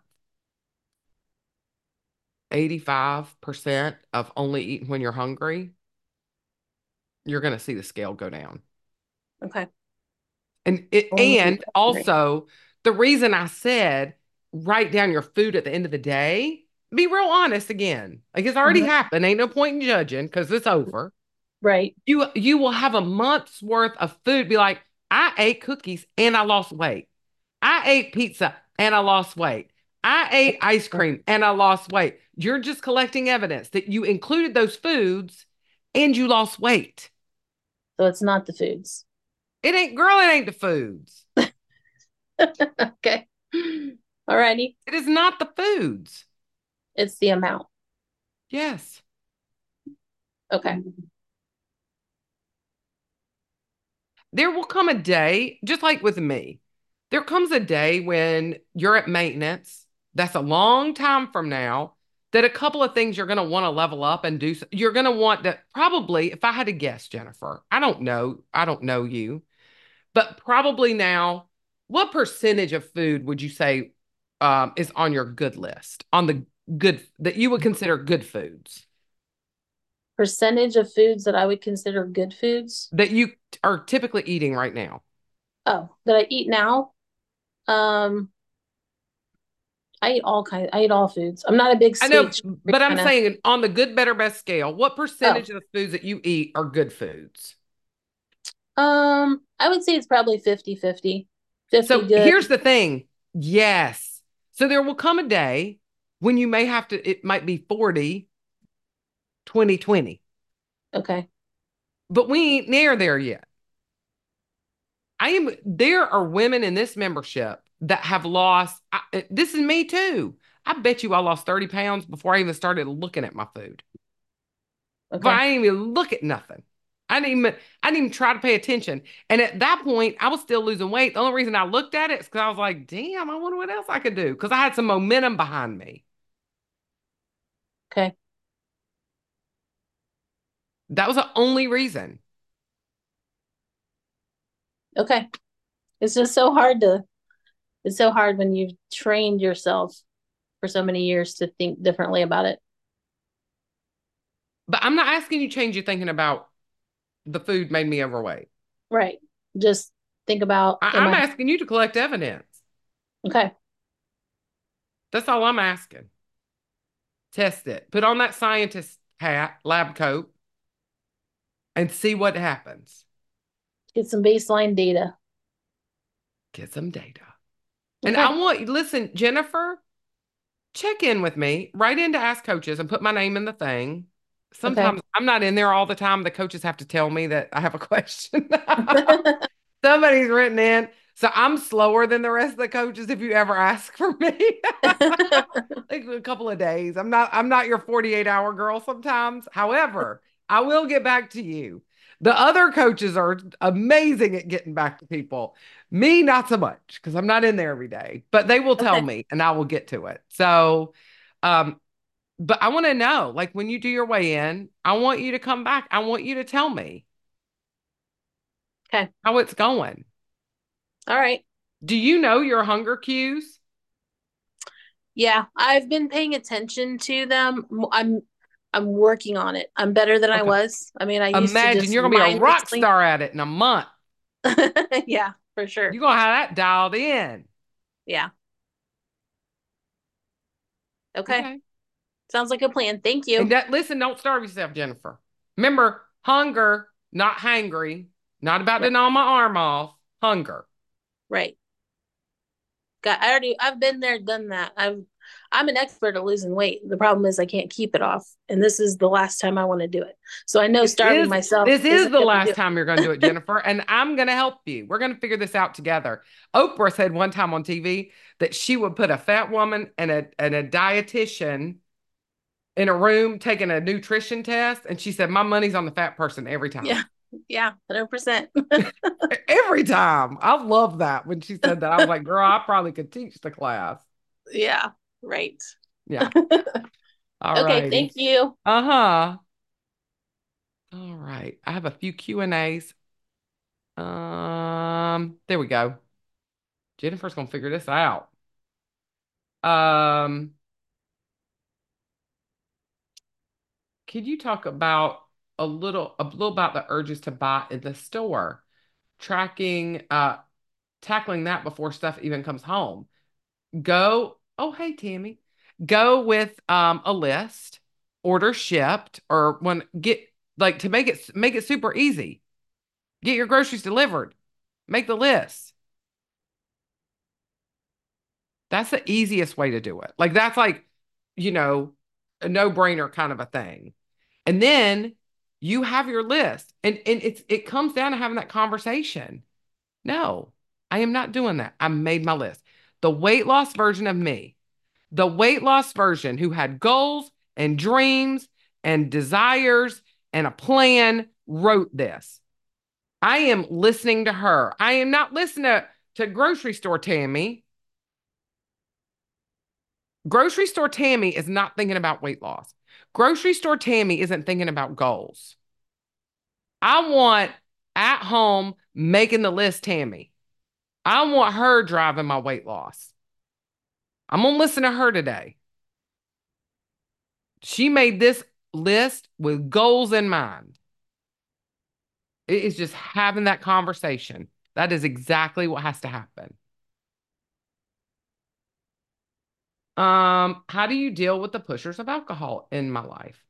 85% of only eating when you're hungry, you're going to see the scale go down. Okay. And Hungry. also, the reason I said write down your food at the end of the day, be real honest again. Like, it's already Mhm. happened. Ain't no point in judging because it's over. Right. You will have a month's worth of food. Be like, I ate cookies and I lost weight. I ate pizza and I lost weight. I ate ice cream and I lost weight. You're just collecting evidence that you included those foods and you lost weight. So it's not the foods. It ain't the foods. Okay. Alrighty. It is not the foods. It's the amount. Yes. Okay. There will come a day, just like with me, there comes a day when you're at maintenance. That's a long time from now. That a couple of things you're going to want to level up and do. You're going to want to probably, if I had to guess, Jennifer, I don't know. I don't know you, but probably now, what percentage of food would you say is on your good list, on the good that you would consider good foods Percentage of foods that I would consider good foods. that you are typically eating right now? Oh, that I eat now. Um, I eat all kinds. I eat all foods. I'm not a big I know, sweet but I'm kind of. saying on the good, better, best scale, what Oh, percentage of the foods that you eat are good foods? I would say it's probably 50-50. 50 So good. here's the thing. Yes. So there will come a day when you may have to, it might be 40, 20, 20, Okay. but we ain't near there yet. There are women in this membership that have lost, this is me too. I bet you I lost 30 pounds before I even started looking at my food. But Okay. I didn't even look at nothing. I didn't even try to pay attention. And at that point, I was still losing weight. The only reason I looked at it is because I was like, damn, I wonder what else I could do. Because I had some momentum behind me. Okay. That was the only reason. Okay. It's just it's so hard when you've trained yourself for so many years to think differently about it. But I'm not asking you to change your thinking about the food made me overweight. Right. Just think about, am I'm I asking you to collect evidence. okay? That's all I'm asking. Test it. Put on that scientist hat, lab coat, and see what happens. Get some baseline data. Get some data. And Okay. listen, Jennifer, check in with me, write into Ask Coaches and put my name in the thing. Okay. Sometimes I'm not in there all the time. The coaches have to tell me that I have a question. Somebody's written in. So I'm slower than the rest of the coaches if you ever ask for me. Like a couple of days. I'm not your 48-hour girl sometimes. However, I will get back to you. The other coaches are amazing at getting back to people. Me, not so much because I'm not in there every day, but they will tell Okay. me and I will get to it. So, um, but I want to know, like when you do your weigh in, I want you to come back. I want you to tell me Okay. how it's going. All right. Do you know your hunger cues? Yeah, I've been paying attention to them. I'm working on it. I'm better than I Okay. was. I mean, I used to Imagine just you're gonna be a rock mindlessly. star at it in a month. Yeah, for sure. You're gonna have that dialed in. Yeah. Okay. Okay. Sounds like a plan. Thank you. And listen, don't starve yourself, Jennifer. Remember, hunger, not hangry. Not about to Right. gnaw my arm off. Hunger. Right. I've been there, done that. I'm an expert at losing weight. The problem is I can't keep it off. And this is the last time I want to do it. So I know starving myself This is isn't the going to do last it. time you're going to do it, Jennifer, and I'm going to help you. We're going to figure this out together. Oprah said one time on TV that she would put a fat woman and a dietitian in a room taking a nutrition test, and she said, "My money's on the fat person every time." Yeah. Yeah, 100%. Every time. I love that when she said that. I was like, "Girl, I probably could teach the class." Yeah, right. Yeah. All Okay, righty. thank you. Uh-huh. All right. I have a few Q&As. There we go. Jennifer's gonna figure this out. Um, could you talk about a little about the urges to buy in the store, tracking, tackling that before stuff even comes home? Oh, hey, Tammy. Go with a list, order shipped, or when get like to make it super easy. Get your groceries delivered. Make the list. That's the easiest way to do it. Like that's like, you know, a no-brainer kind of a thing. And then you have your list. And it comes down to having that conversation. No, I am not doing that. I made my list. The weight loss version of me, the weight loss version who had goals and dreams and desires and a plan, wrote this. I am listening to her. I am not listening to grocery store Tammy. Grocery store Tammy is not thinking about weight loss. Grocery store Tammy isn't thinking about goals. I want at home making the list Tammy. I want her driving my weight loss. I'm going to listen to her today. She made this list with goals in mind. It is just having that conversation. That is exactly what has to happen. How do you deal with the pushers of alcohol in my life?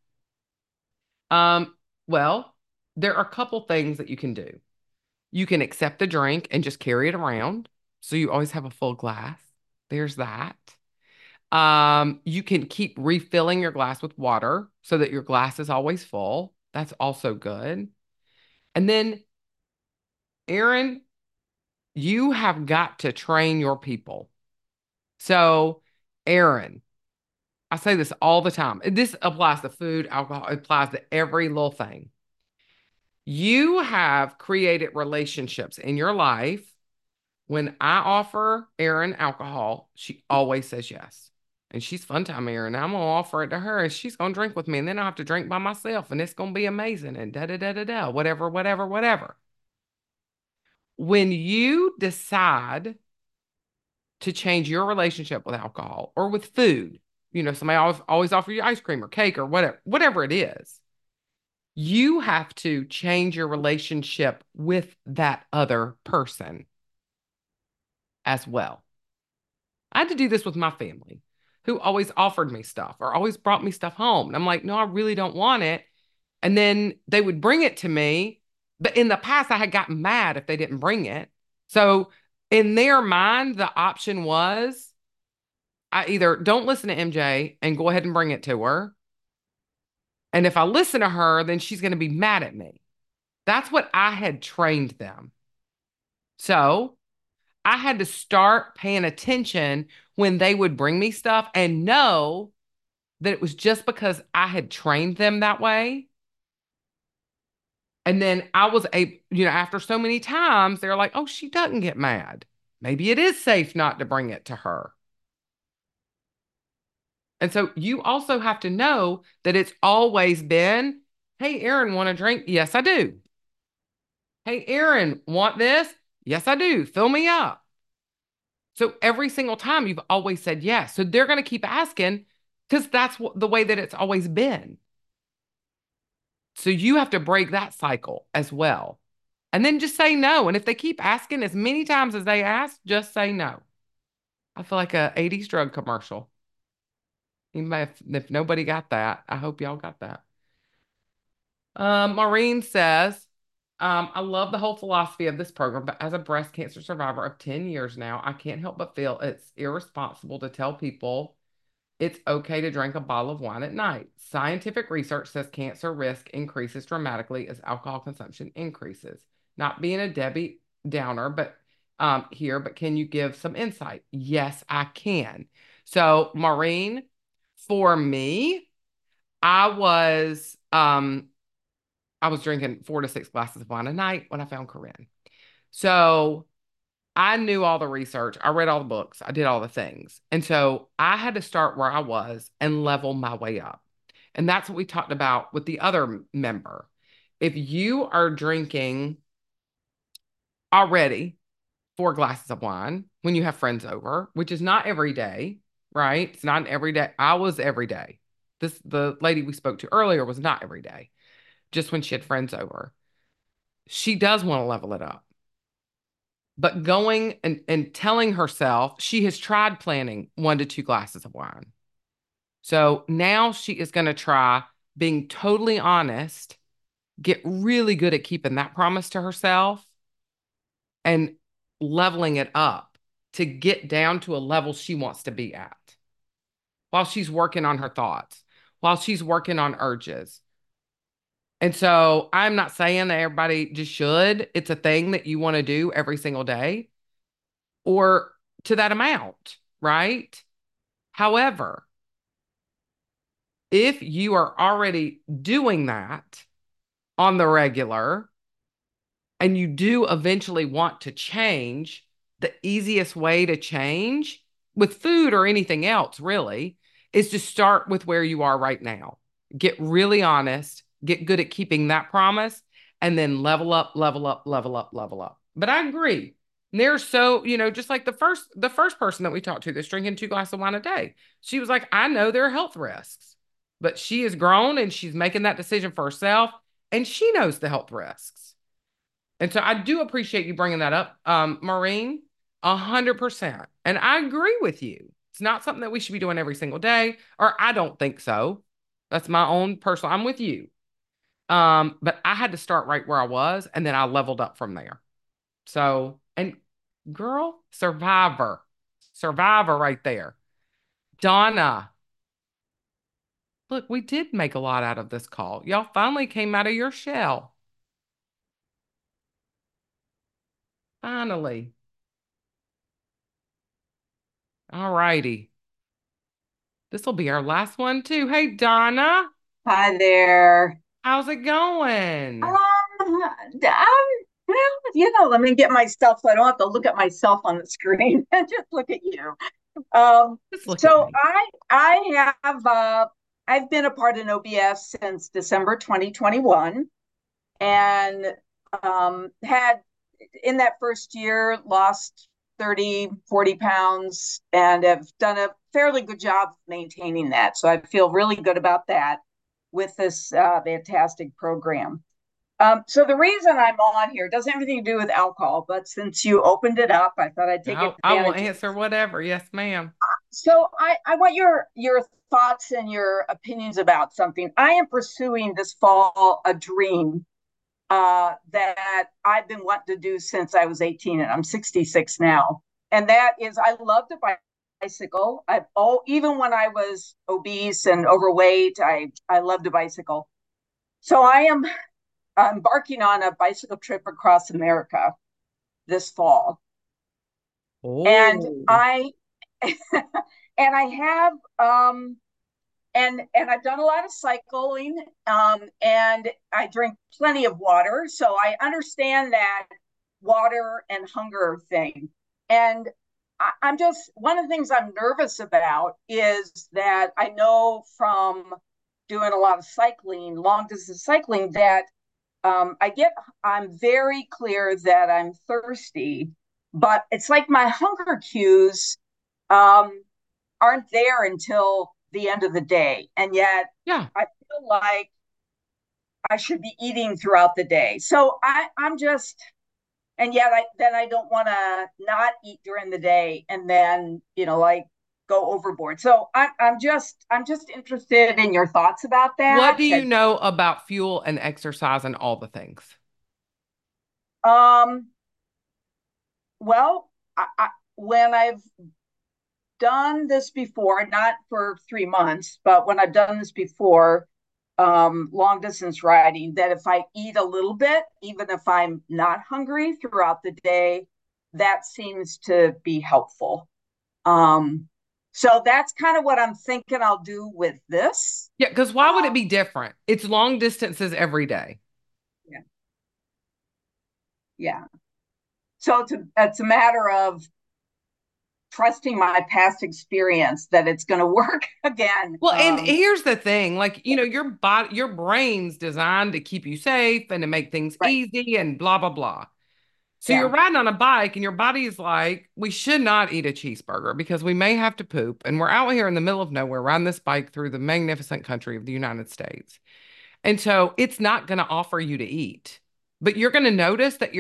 Well, there are a couple things that you can do. You can accept the drink and just carry it around, so you always have a full glass. There's that. You can keep refilling your glass with water so that your glass is always full. That's also good. And then, Aaron, you have got to train your people. So, Aaron, I say this all the time. This applies to food, alcohol, it applies to every little thing. You have created relationships in your life. When I offer Erin alcohol, she always says yes. And she's fun time Erin. I'm gonna offer it to her and she's gonna drink with me. And then I'll have to drink by myself and it's gonna be amazing and da da da da da, whatever, whatever, whatever. When you decide to change your relationship with alcohol or with food, somebody always offer you ice cream or cake or whatever it is, you have to change your relationship with that other person as well. I had to do this with my family who always offered me stuff or always brought me stuff home. And I'm like, no, I really don't want it. And then they would bring it to me. But in the past, I had gotten mad if they didn't bring it. So in their mind, the option was I either don't listen to MJ and go ahead and bring it to her. And if I listen to her, then she's going to be mad at me. That's what I had trained them. So I had to start paying attention when they would bring me stuff and know that it was just because I had trained them that way. And then I was after so many times, they're like, oh, she doesn't get mad. Maybe it is safe not to bring it to her. And so you also have to know that it's always been, hey, Aaron, want a drink? Yes, I do. Hey, Aaron, want this? Yes, I do. Fill me up. So every single time you've always said yes. So they're going to keep asking because that's the way that it's always been. So you have to break that cycle as well. And then just say no. And if they keep asking as many times as they ask, just say no. I feel like a 80s drug commercial. If nobody got that, I hope y'all got that. Maureen says, I love the whole philosophy of this program, but as a breast cancer survivor of 10 years now, I can't help but feel it's irresponsible to tell people It's okay to drink a bottle of wine at night. Scientific research says cancer risk increases dramatically as alcohol consumption increases. Not being a Debbie Downer, but here, but can you give some insight? Yes, I can. So, Maureen, for me, I was um I was drinking 4 to 6 glasses of wine a night when I found Corinne. So I knew all the research. I read all the books. I did all the things. And so I had to start where I was and level my way up. And that's what we talked about with the other member. If you are drinking already 4 glasses of wine when you have friends over, which is not every day, right? It's not every day. I was every day. The lady we spoke to earlier was not every day, just when she had friends over. She does want to level it up. But going and telling herself she has tried planning 1 to 2 glasses of wine. So now she is going to try being totally honest, get really good at keeping that promise to herself and leveling it up to get down to a level she wants to be at while she's working on her thoughts, while she's working on urges. And so I'm not saying that everybody just should. It's a thing that you want to do every single day or to that amount, right? However, if you are already doing that on the regular and you do eventually want to change, the easiest way to change with food or anything else really is to start with where you are right now. Get really honest, get good at keeping that promise, and then level up, level up, level up, level up. But I agree. They're so, just like the first person that we talked to that's drinking 2 glasses of wine a day. She was like, I know there are health risks, but she is grown and she's making that decision for herself, and she knows the health risks. And so I do appreciate you bringing that up, Maureen, 100%. And I agree with you. It's not something that we should be doing every single day, or I don't think so. That's my own personal, I'm with you. But I had to start right where I was, and then I leveled up from there. So, and girl, survivor right there. Donna, look, we did make a lot out of this call. Y'all finally came out of your shell. Finally. All righty. This will be our last one too. Hey, Donna, Hi there. how's it going? Let me get myself so I don't have to look at myself on the screen and just look at you. Just look at So me. I've been a part of OBS since December 2021 and had in that first year lost 30, 40 pounds and have done a fairly good job maintaining that. So I feel really good about that with this fantastic program. So the reason I'm on here doesn't have anything to do with alcohol, but since you opened it up, I thought I'd take I will advantage. answer whatever. Yes, ma'am. So I want your thoughts and your opinions about something. I am pursuing this fall a dream that I've been wanting to do since I was 18, and I'm 66 now. And that is, I love to bicycle. Even when I was obese and overweight, I loved to bicycle. So I am embarking on a bicycle trip across America this fall, and Oh, I and I have and I've done a lot of cycling, and I drink plenty of water, so I understand that water and hunger thing. And I'm just one of the things I'm nervous about is that I know from doing a lot of cycling, long distance cycling, that I'm very clear that I'm thirsty, but it's like my hunger cues um, aren't there until the end of the day. And yet yeah. I feel like I should be eating throughout the day. So I'm just, and yet I don't want to not eat during the day and then, like go overboard. So I'm just interested in your thoughts about What that. do you know about fuel and exercise and all the things? Um, well, when I've done this before, not for 3 months, but when I've done this before, long distance riding, that if I eat a little bit, even if I'm not hungry throughout the day, that seems to be helpful. So that's kind of what I'm thinking I'll do with this. Yeah, because why would it be different? It's long distances every day. Yeah. Yeah. So it's a matter of trusting my past experience that it's going to work again. Well, and here's the thing, like, your body, your brain's designed to keep you safe and to make things Right. easy and blah, blah, blah. So Yeah. you're riding on a bike and your body is like, we should not eat a cheeseburger because we may have to poop. And we're out here in the middle of nowhere riding this bike through the magnificent country of the United States. And so it's not going to offer you to eat, but you're going to notice that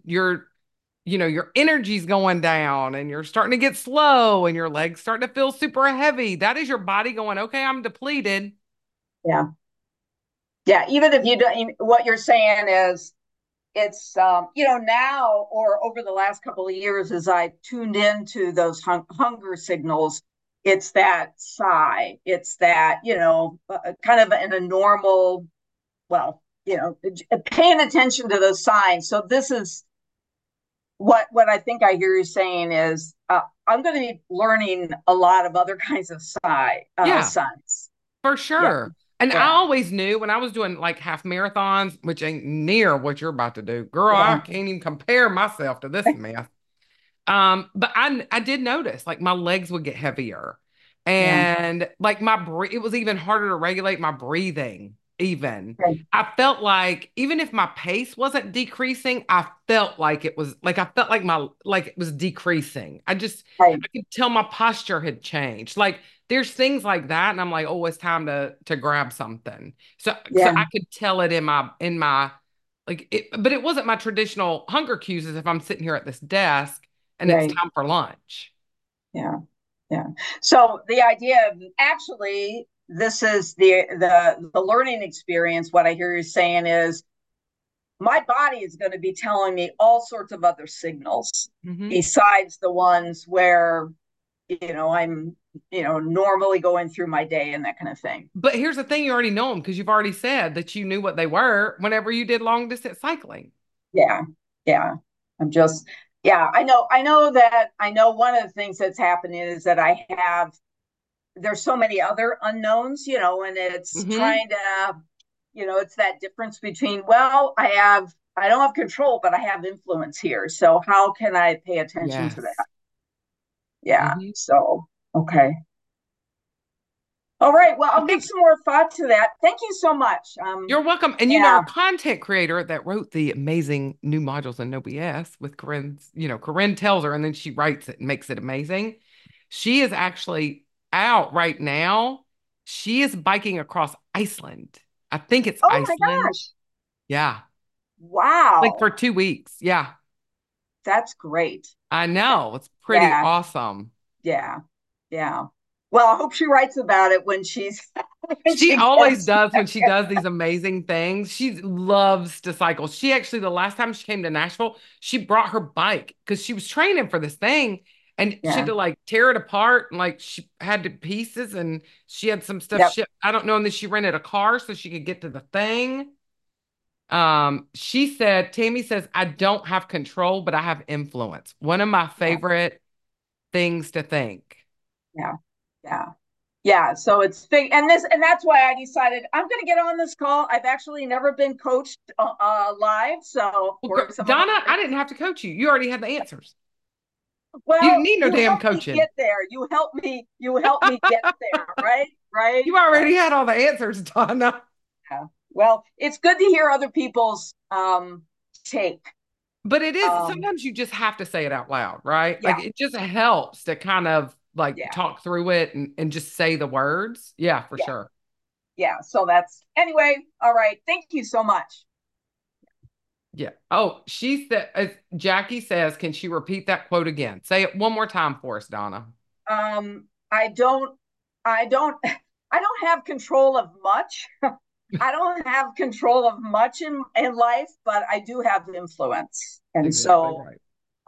your energy's going down and you're starting to get slow and your legs starting to feel super heavy. That is your body going, okay, I'm depleted. Yeah. Yeah. Even if you don't, what you're saying is it's, now or over the last couple of years, as I tuned into those hunger signals, it's that sigh. It's that, kind of in a normal, well, paying attention to those signs. So this is what I think I hear you saying is I'm going to be learning a lot of other kinds of signs. For Yeah. sure. And I Yeah. always knew when I was doing like half marathons, which ain't near what you're about to do. Girl, I Yeah. can't even compare myself to this mess. But I did notice like my legs would get heavier Yeah. and like it was even harder to regulate my breathing even. Okay. I felt like even if my pace wasn't decreasing, I felt like it was like I felt like it was decreasing. Right. I could tell my posture had changed. Like there's things like that and I'm like, "Oh, it's time to grab something." So Yeah. I could tell it in my like it, but it wasn't my traditional hunger cues as if I'm sitting here at this desk and it's Right. time for lunch. Yeah. Yeah. So the idea of actually this is the learning experience. What I hear you saying is my body is going to be telling me all sorts of other signals besides the ones where I'm normally going through my day and that kind of thing. But here's the thing, you already know them because you've already said that you knew what they were whenever you did long distance cycling. Yeah. Yeah. I know one of the things that's happening is that there's so many other unknowns, and it's trying to, it's that difference between, well, I don't have control, but I have influence here. So how can I pay attention to that? Yeah. So, okay. All right. Well, I'll give some more thought to that. Thank you so much. You're welcome. And our content creator that wrote the amazing new modules in OBS with Corinne tells her and then she writes it and makes it amazing. She is actually out right now. She is biking across Iceland. I think it's Iceland. Oh my gosh. Yeah. Wow. Like for 2 weeks. Yeah. That's great. I know. It's pretty awesome. Yeah. Yeah. Well, I hope she writes about it when she always does when she does these amazing things. She loves to cycle. She actually, the last time she came to Nashville, she brought her bike because she was training for this thing and she had to like tear it apart and like she had to pieces and she had some stuff shipped. I don't know. And then she rented a car so she could get to the thing. Tammy says, I don't have control, but I have influence. One of my favorite things to think. Yeah. Yeah. Yeah. So it's big. And that's why I decided I'm going to get on this call. I've actually never been coached live. So Donna, I didn't have to coach you. You already had the answers. Well, you didn't need no damn coaching. Get there. You help me get there. Right. You already had all the answers, Donna. Yeah. Well, it's good to hear other people's take. But it is sometimes you just have to say it out loud, right? Yeah. Like it just helps to kind of talk through it and just say the words. Yeah, for sure. Yeah. So anyway. All right. Thank you so much. Yeah. Oh, she said, Jackie says, can she repeat that quote again? Say it one more time for us, Donna. I don't have control of much. I don't have control of much in life, but I do have influence. And exactly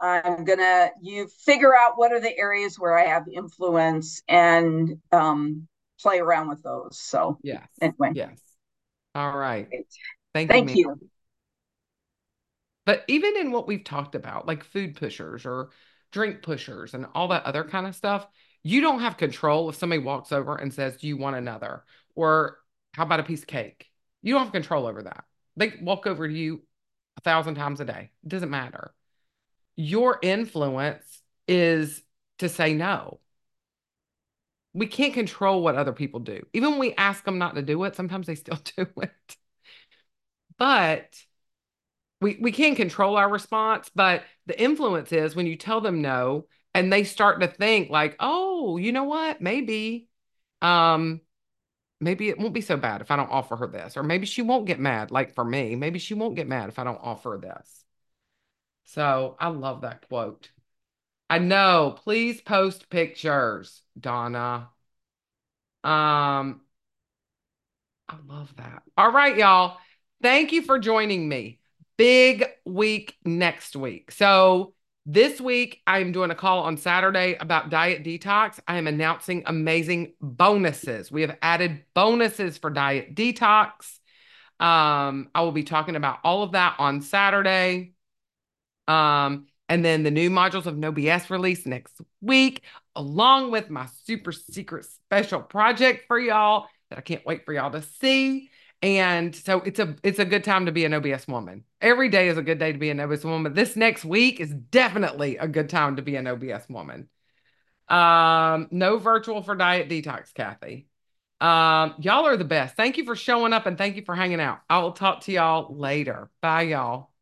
you figure out what are the areas where I have influence and play around with those. So Yes. anyway. Yes. All right. Thank you, Thank ma'am. you. But even in what we've talked about, like food pushers or drink pushers and all that other kind of stuff, you don't have control if somebody walks over and says, "Do you want another?" Or how about a piece of cake? You don't have control over that. They walk over to you 1,000 times a day. It doesn't matter. Your influence is to say no. We can't control what other people do. Even when we ask them not to do it, sometimes they still do it. But we can control our response, but the influence is when you tell them no and they start to think like, oh, you know what? Um, maybe it won't be so bad if I don't offer her this, or maybe she won't get mad. Like for me, maybe she won't get mad if I don't offer her this. So I love that quote. I know. Please post pictures, Donna. Um, I love that. All right, y'all. Thank you for joining me. Big week next week. So, this week, I'm doing a call on Saturday about diet detox. I am announcing amazing bonuses. We have added bonuses for diet detox. I will be talking about all of that on Saturday. And then the new modules of No BS release next week, along with my super secret special project for y'all that I can't wait for y'all to see. And so it's a good time to be an OBS woman. Every day is a good day to be an OBS woman. This next week is definitely a good time to be an OBS woman. No virtual for diet detox, Kathy. Y'all are the best. Thank you for showing up and thank you for hanging out. I will talk to y'all later. Bye, y'all.